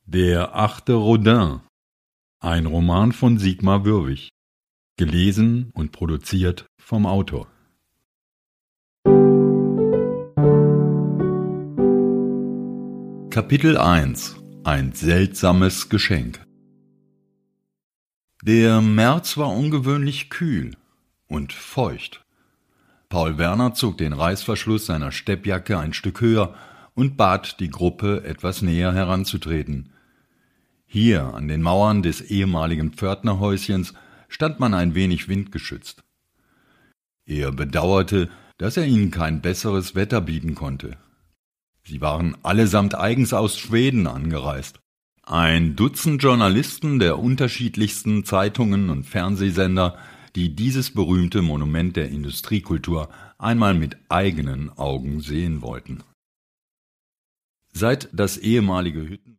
Der achte Rodin. Ein Roman von Sigmar Würwig. Gelesen und produziert vom Autor. Kapitel 1. Ein seltsames Geschenk. Der März war ungewöhnlich kühl und feucht. Paul Werner zog den Reißverschluss seiner Steppjacke ein Stück höher und bat die Gruppe, etwas näher heranzutreten. Hier, an den Mauern des ehemaligen Pförtnerhäuschens, stand man ein wenig windgeschützt. Er bedauerte, dass er ihnen kein besseres Wetter bieten konnte. Sie waren allesamt eigens aus Schweden angereist. Ein Dutzend Journalisten der unterschiedlichsten Zeitungen und Fernsehsender, die dieses berühmte Monument der Industriekultur einmal mit eigenen Augen sehen wollten. Seit das ehemalige